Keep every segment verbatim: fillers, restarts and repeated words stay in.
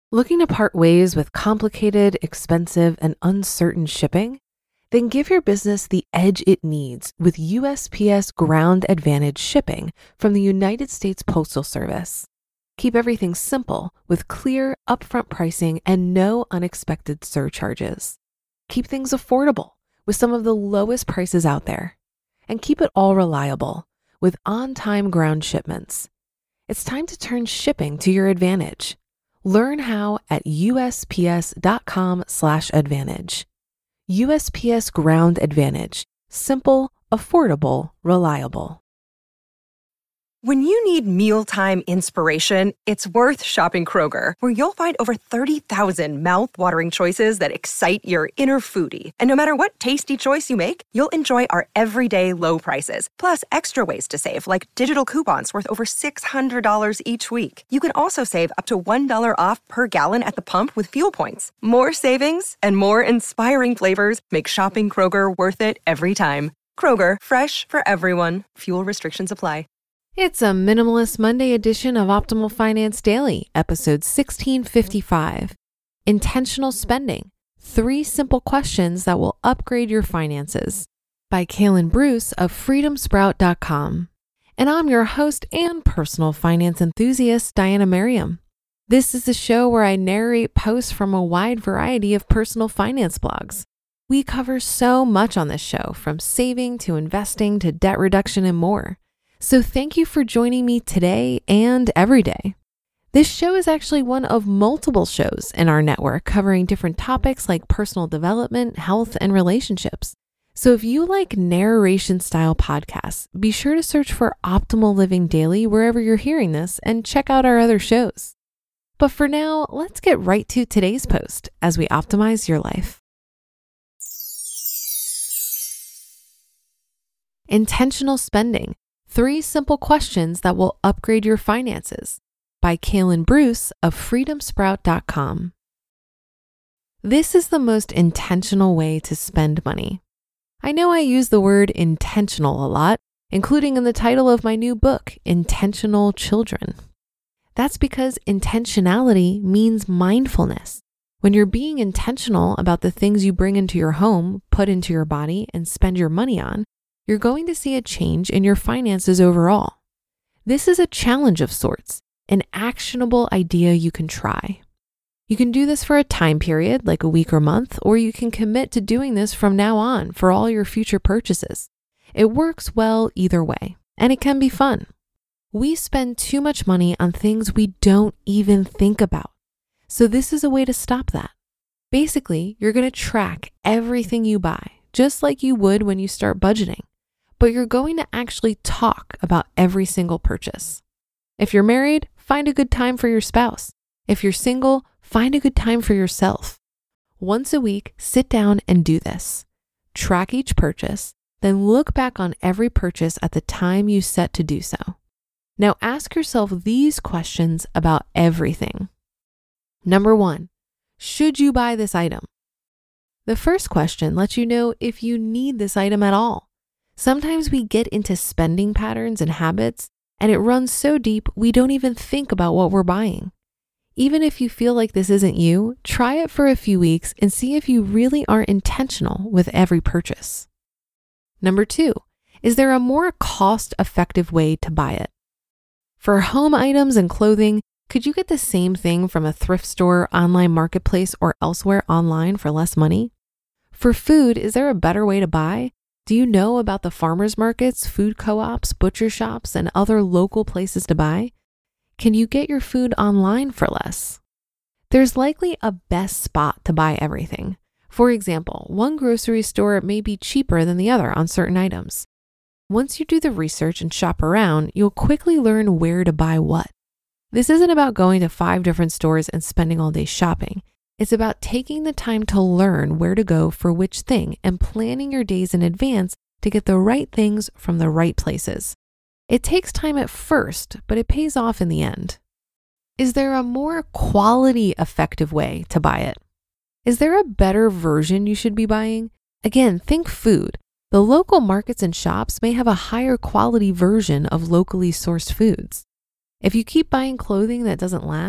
Looking to part ways with complicated, expensive, and uncertain shipping? Then give your business the edge it needs with U S P S Ground Advantage shipping from the United States Postal Service. Keep everything simple with clear, upfront pricing and no unexpected surcharges. Keep things affordable with some of the lowest prices out there. And keep it all reliable with on-time ground shipments. It's time to turn shipping to your advantage. Learn how at U S P S dot com slash advantage. U S P S Ground Advantage. Simple, affordable, reliable. When you need mealtime inspiration, it's worth shopping Kroger, where you'll find over thirty thousand mouth-watering choices that excite your inner foodie. And no matter what tasty choice you make, you'll enjoy our everyday low prices, plus extra ways to save, like digital coupons worth over six hundred dollars each week. You can also save up to one dollar off per gallon at the pump with fuel points. More savings and more inspiring flavors make shopping Kroger worth it every time. Kroger, fresh for everyone. Fuel restrictions apply. It's a Minimalist Monday edition of Optimal Finance Daily, episode sixteen fifty-five. Intentional Spending, Three Simple Questions That Will Upgrade Your Finances, by Kaylin Bruce of freedom sprout dot com. And I'm your host and personal finance enthusiast, Diana Merriam. This is the show where I narrate posts from a wide variety of personal finance blogs. We cover so much on this show, from saving to investing to debt reduction and more. So thank you for joining me today and every day. This show is actually one of multiple shows in our network covering different topics like personal development, health, and relationships. So if you like narration style podcasts, be sure to search for Optimal Living Daily wherever you're hearing this and check out our other shows. But for now, let's get right to today's post as we optimize your life. Intentional Spending, Three Simple Questions That Will Upgrade Your Finances, by Kaylin Bruce of freedom sprout dot com. This is the most intentional way to spend money. I know I use the word intentional a lot, including in the title of my new book, Intentional Children. That's because intentionality means mindfulness. When you're being intentional about the things you bring into your home, put into your body, and spend your money on, you're going to see a change in your finances overall. This is a challenge of sorts, an actionable idea you can try. You can do this for a time period, like a week or month, or you can commit to doing this from now on for all your future purchases. It works well either way, and it can be fun. We spend too much money on things we don't even think about. So this is a way to stop that. Basically, you're going to track everything you buy, just like you would when you start budgeting. But you're going to actually talk about every single purchase. If you're married, find a good time for your spouse. If you're single, find a good time for yourself. Once a week, sit down and do this. Track each purchase, then look back on every purchase at the time you set to do so. Now ask yourself these questions about everything. Number one, should you buy this item? The first question lets you know if you need this item at all. Sometimes we get into spending patterns and habits, and it runs so deep we don't even think about what we're buying. Even if you feel like this isn't you, try it for a few weeks and see if you really are intentional with every purchase. Number two, is there a more cost-effective way to buy it? For home items and clothing, could you get the same thing from a thrift store, online marketplace, or elsewhere online for less money? For food, is there a better way to buy? Do you know about the farmers markets, food co-ops, butcher shops, and other local places to buy? Can you get your food online for less? There's likely a best spot to buy everything. For example, one grocery store may be cheaper than the other on certain items. Once you do the research and shop around, you'll quickly learn where to buy what. This isn't about going to five different stores and spending all day shopping. It's about taking the time to learn where to go for which thing and planning your days in advance to get the right things from the right places. It takes time at first, but it pays off in the end. Is there a more quality effective way to buy it? Is there a better version you should be buying? Again, think food. The local markets and shops may have a higher quality version of locally sourced foods. If you keep buying clothing that doesn't last,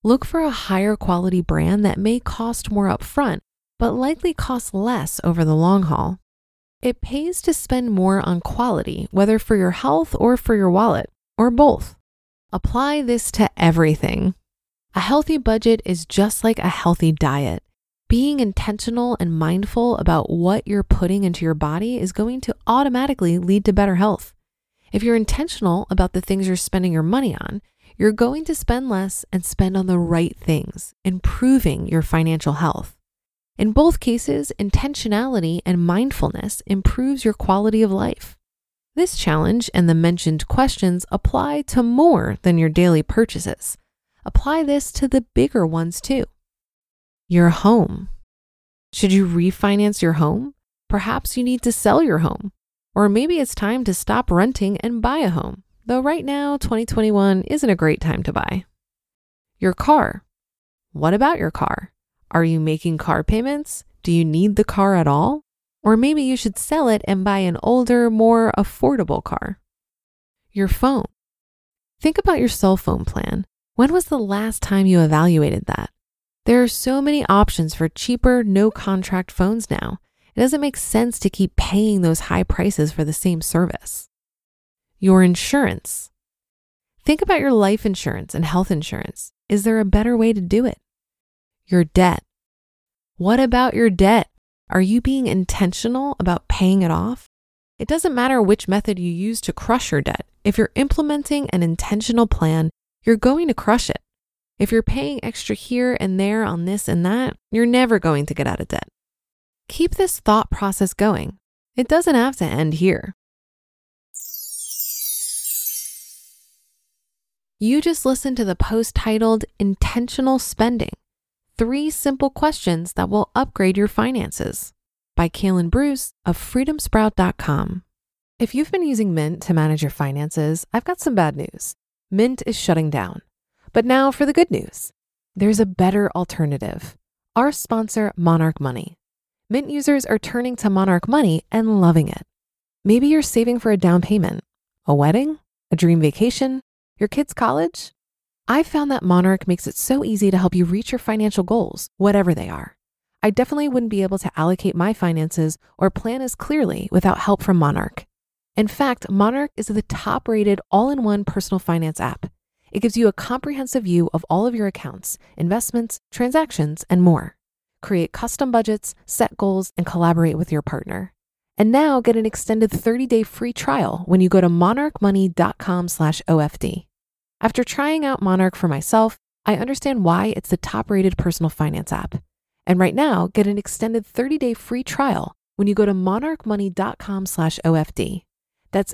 Look for a higher quality brand that may cost more upfront, but likely costs less over the long haul. It pays to spend more on quality, whether for your health or for your wallet, or both. Apply this to everything. A healthy budget is just like a healthy diet. Being intentional and mindful about what you're putting into your body is going to automatically lead to better health. If you're intentional about the things you're spending your money on, you're going to spend less and spend on the right things, improving your financial health. In both cases, intentionality and mindfulness improves your quality of life. This challenge and the mentioned questions apply to more than your daily purchases. Apply this to the bigger ones too. Your home. Should you refinance your home? Perhaps you need to sell your home. Or maybe it's time to stop renting and buy a home, though right now, twenty twenty-one isn't a great time to buy. Your car. What about your car? Are you making car payments? Do you need the car at all? Or maybe you should sell it and buy an older, more affordable car. Your phone. Think about your cell phone plan. When was the last time you evaluated that? There are so many options for cheaper, no-contract phones now. It doesn't make sense to keep paying those high prices for the same service. Your insurance. Think about your life insurance and health insurance. Is there a better way to do it? Your debt. What about your debt? Are you being intentional about paying it off? It doesn't matter which method you use to crush your debt. If you're implementing an intentional plan, you're going to crush it. If you're paying extra here and there on this and that, you're never going to get out of debt. Keep this thought process going. It doesn't have to end here. You just listened to the post titled Intentional Spending, Three Simple Questions That Will Upgrade Your Finances by Kaylin Bruce of freedom sprout dot com. If you've been using Mint to manage your finances, I've got some bad news. Mint is shutting down. But now for the good news. There's a better alternative. Our sponsor, Monarch Money. Mint users are turning to Monarch Money and loving it. Maybe you're saving for a down payment, a wedding, a dream vacation, your kids' college. I've found that Monarch makes it so easy to help you reach your financial goals, whatever they are. I definitely wouldn't be able to allocate my finances or plan as clearly without help from Monarch. In fact, Monarch is the top-rated all-in-one personal finance app. It gives you a comprehensive view of all of your accounts, investments, transactions, and more. Create custom budgets, set goals, and collaborate with your partner. And now get an extended thirty-day free trial when you go to monarch money dot com slash O F D. After trying out Monarch for myself, I understand why it's the top-rated personal finance app. And right now, get an extended thirty-day free trial when you go to monarch money dot com slash O F D. That's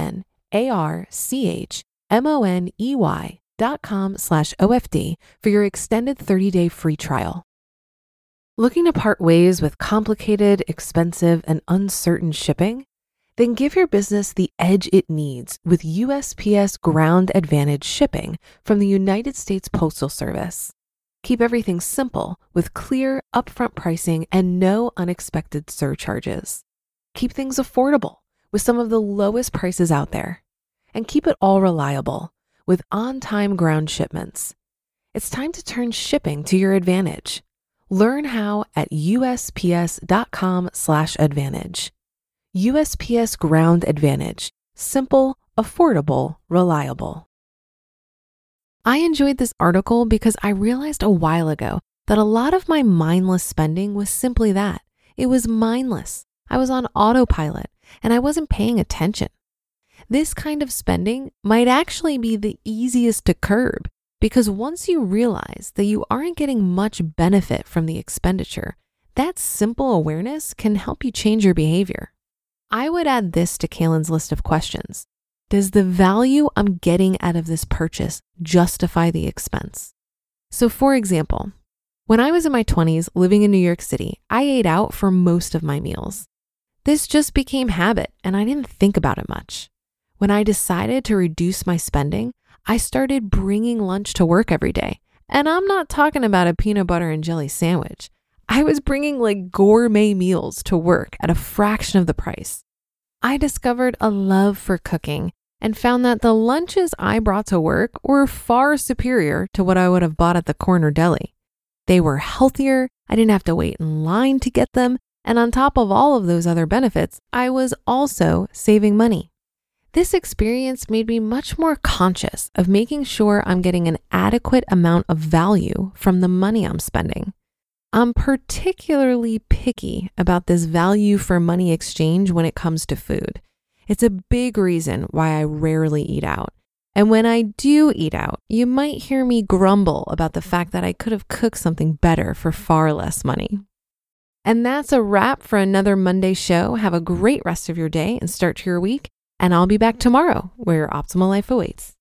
M-O-N-A-R-C-H-M-O-N-E-Y dot com slash O F D for your extended thirty-day free trial. Looking to part ways with complicated, expensive, and uncertain shipping? Then give your business the edge it needs with U S P S Ground Advantage shipping from the United States Postal Service. Keep everything simple with clear, upfront pricing and no unexpected surcharges. Keep things affordable with some of the lowest prices out there. And keep it all reliable with on-time ground shipments. It's time to turn shipping to your advantage. Learn how at U S P S dot com slash advantage. U S P S Ground Advantage. Simple, affordable, reliable. I enjoyed this article because I realized a while ago that a lot of my mindless spending was simply that. It was mindless. I was on autopilot and I wasn't paying attention. This kind of spending might actually be the easiest to curb because once you realize that you aren't getting much benefit from the expenditure, that simple awareness can help you change your behavior. I would add this to Kaylin's list of questions. Does the value I'm getting out of this purchase justify the expense? So for example, when I was in my twenties living in New York City, I ate out for most of my meals. This just became habit and I didn't think about it much. When I decided to reduce my spending, I started bringing lunch to work every day. And I'm not talking about a peanut butter and jelly sandwich. I was bringing like gourmet meals to work at a fraction of the price. I discovered a love for cooking and found that the lunches I brought to work were far superior to what I would have bought at the corner deli. They were healthier, I didn't have to wait in line to get them, and on top of all of those other benefits, I was also saving money. This experience made me much more conscious of making sure I'm getting an adequate amount of value from the money I'm spending. I'm particularly picky about this value for money exchange when it comes to food. It's a big reason why I rarely eat out. And when I do eat out, you might hear me grumble about the fact that I could have cooked something better for far less money. And that's a wrap for another Monday show. Have a great rest of your day and start to your week. And I'll be back tomorrow where your optimal life awaits.